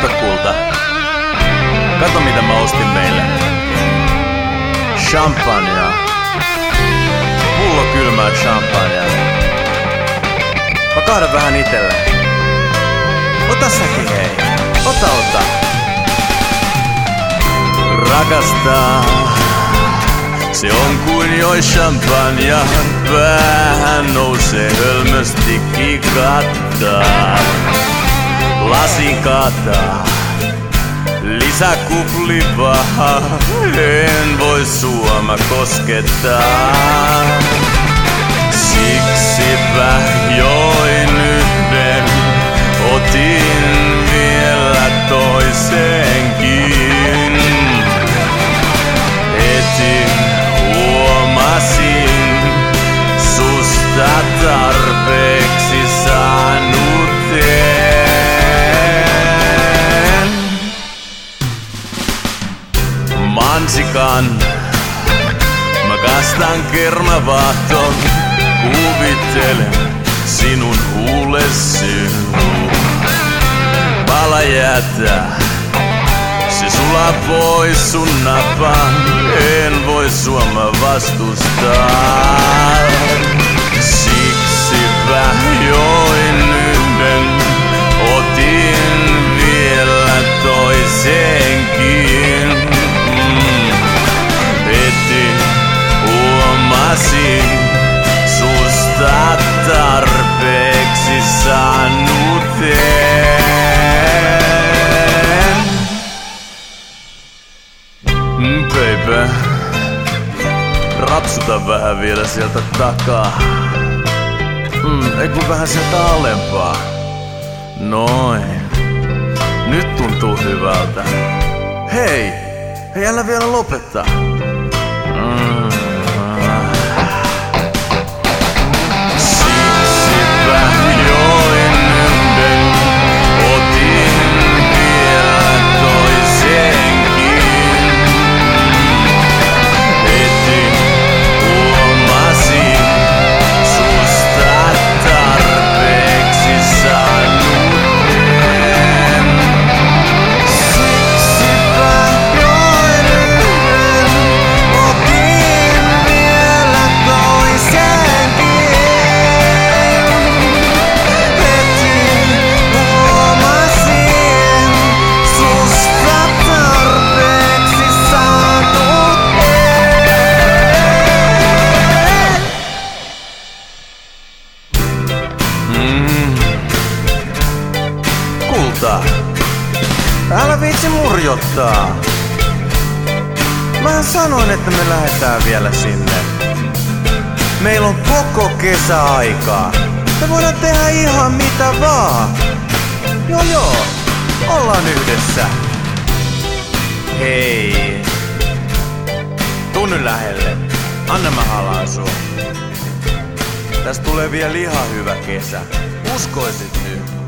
kulta. Kato mitä mä ostin meille. Champagnea. Pullo kylmää champagnea. Mä kahdan vähän itelle. Ota säkin hei. Ota. Rakastaa. Se on kuin joi champagnea. Päähän nousee hölmösti kikattaa. Lasi kataa. Lisäkupli paha. En voi sua mä koskettaa. Siksipä join yhden. Otin vielä toisenkin. Heti huomasin susta tarpeeksi saanuteen. Mansikan mä kastan kermavahton. Kuvittelen sinun huulesi. Pala jätä, se sulaa pois sun napaan. En voi sua mä vastustaa. Siksipä join yhden. Otin vielä toisenkin. Heti huomasin susta tarpeeksi saanuteen. Baby, rapsuta vähän vielä sieltä takaa. Eiku vähän sieltä alempaa. Noin. Nyt tuntuu hyvältä. Hei, älä vielä lopettaa. Siksipä join yhden. Otin vielä toisenkin. Heti huomasin susta tarpeeksi saanuteen. Siksipä join yhden. Otin vielä toisenkin. Heti huomasin susta tarpeeksi saanuteen. Kulta, älä viitsi murjottaa. Mä sanoin, että me lähdetään vielä sinne. Meillä on koko kesä aikaa. Me voidaan tehdä ihan mitä vaan. Joo, ollaan yhdessä. Hei, tuu nyt lähelle. Anna mä halaan sua. Tästä tulee vielä ihan hyvä kesä. Uskoisit nyt.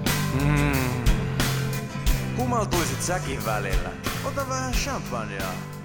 Kumaltuisit säkin välillä. Ota vähän champagnea.